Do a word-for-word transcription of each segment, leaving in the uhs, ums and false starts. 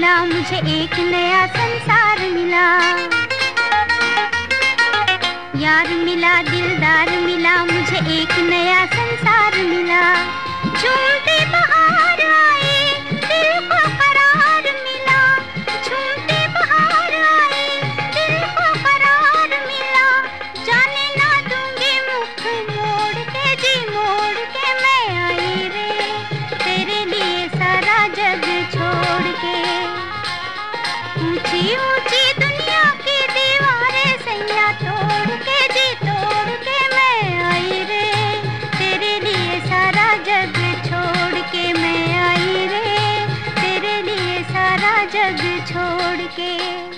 मिला, मुझे एक नया संसार मिला। यार मिला, दिलदार मिला, मुझे एक नया संसार मिला। झूमते बहार आए, दिल को करार मिला। झूमते बहार आए, दिल को करार मिला। जाने ना दूंगी मुख मोड़ के, जी मोड़ के मैं आई रे, तेरे लिए सारा जग छोड़ के। ऊंची ऊंची दुनिया की दीवारें सैया तोड़ के, जी तोड़ के मैं आई रे, तेरे लिए सारा जग छोड़ के मैं आई रे, तेरे लिए सारा जग छोड़ के।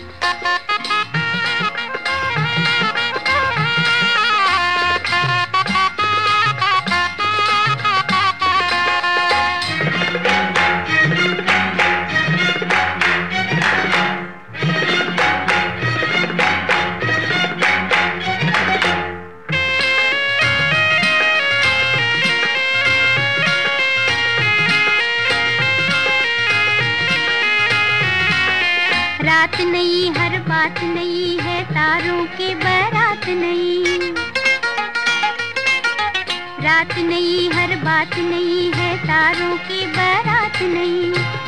रात नई, हर बात नई है, तारों की बारात नई। रात नई, हर बात नई है, तारों की बारात नई।